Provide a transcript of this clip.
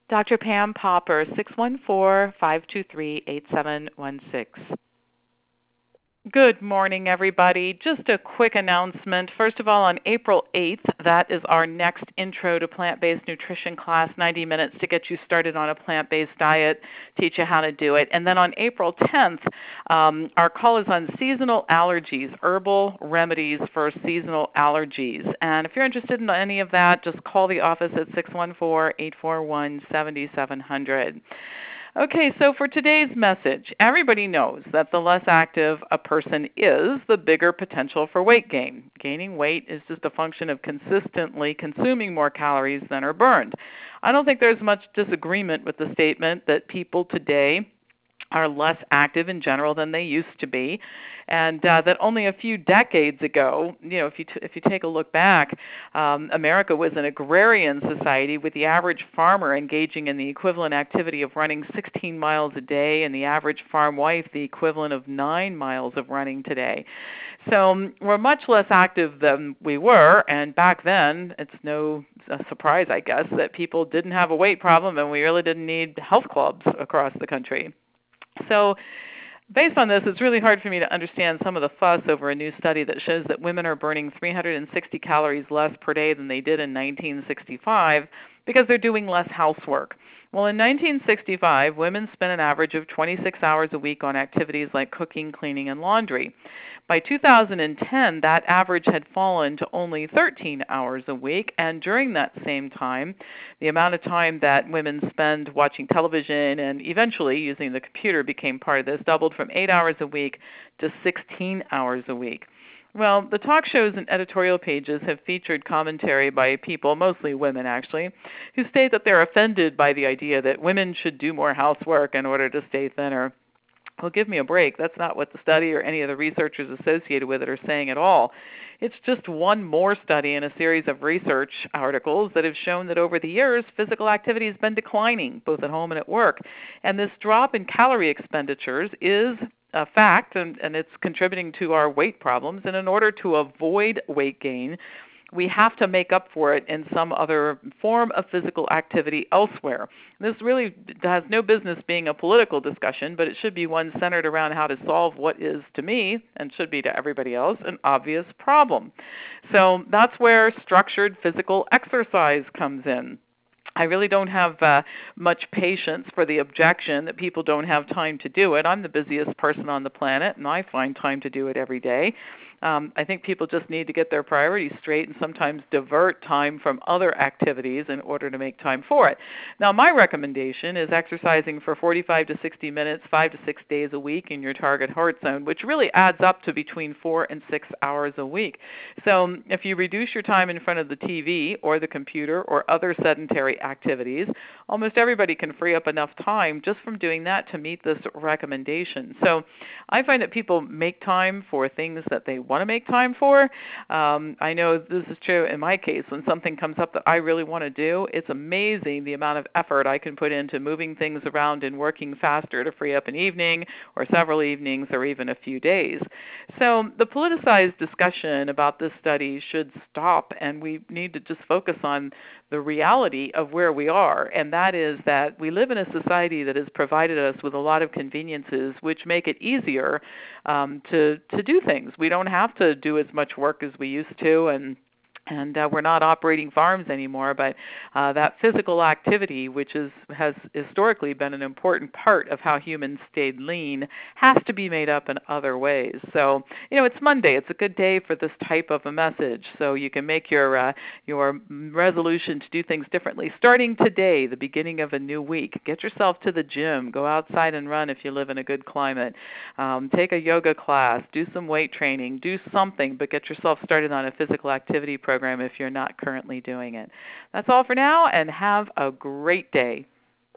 Dr. Pam Popper, 614-523-8716. Good morning, everybody. Just a quick announcement. First of all, on April 8th, that is our next Intro to Plant-Based Nutrition class, 90 minutes to get you started on a plant-based diet, teach you how to do it. And then on April 10th, our call is on seasonal allergies, herbal remedies for seasonal allergies. And if you're interested in any of that, just call the office at 614-841-7700. Okay, so for today's message, everybody knows that the less active a person is, the bigger potential for weight gain. Gaining weight is just a function of consistently consuming more calories than are burned. I don't think there's much disagreement with the statement that people today are less active in general than they used to be, and that only a few decades ago, if you take a look back, America was an agrarian society with the average farmer engaging in the equivalent activity of running 16 miles a day, and the average farm wife the equivalent of 9 miles of running today. So we're much less active than we were, and back then, it's no surprise, I guess, that people didn't have a weight problem, and we really didn't need health clubs across the country. So based on this, it's really hard for me to understand some of the fuss over a new study that shows that women are burning 360 calories less per day than they did in 1965 because they're doing less housework. Well, in 1965, women spent an average of 26 hours a week on activities like cooking, cleaning, and laundry. By 2010, that average had fallen to only 13 hours a week, and during that same time, the amount of time that women spend watching television and eventually using the computer became part of this, doubled from 8 hours a week to 16 hours a week. Well, the talk shows and editorial pages have featured commentary by people, mostly women actually, who state that they're offended by the idea that women should do more housework in order to stay thinner. Well, give me a break. That's not what the study or any of the researchers associated with it are saying at all. It's just one more study in a series of research articles that have shown that over the years, physical activity has been declining, both at home and at work. And this drop in calorie expenditures is a fact, and it's contributing to our weight problems. And in order to avoid weight gain, we have to make up for it in some other form of physical activity elsewhere. This really has no business being a political discussion, but it should be one centered around how to solve what is, to me, and should be to everybody else, an obvious problem. So that's where structured physical exercise comes in. I really don't have much patience for the objection that people don't have time to do it. I'm the busiest person on the planet, and I find time to do it every day. I think people just need to get their priorities straight and sometimes divert time from other activities in order to make time for it. Now, my recommendation is exercising for 45 to 60 minutes, 5 to 6 days a week in your target heart zone, which really adds up to between 4 and 6 hours a week. So if you reduce your time in front of the TV or the computer or other sedentary activities, almost everybody can free up enough time just from doing that to meet this recommendation. So I find that people make time for things that they want to make time for. I know this is true in my case. When something comes up that I really want to do, it's amazing the amount of effort I can put into moving things around and working faster to free up an evening or several evenings or even a few days. So the politicized discussion about this study should stop, and we need to just focus on the reality of where we are, and that is that we live in a society that has provided us with a lot of conveniences which make it easier to do things. We don't have to do as much work as we used to, and we're not operating farms anymore, but that physical activity, which has historically been an important part of how humans stayed lean, has to be made up in other ways. So, it's Monday. It's a good day for this type of a message. So you can make your resolution to do things differently starting today, the beginning of a new week. Get yourself to the gym. Go outside and run if you live in a good climate. Take a yoga class. Do some weight training. Do something, but get yourself started on a physical activity program if you're not currently doing it. That's all for now, and have a great day.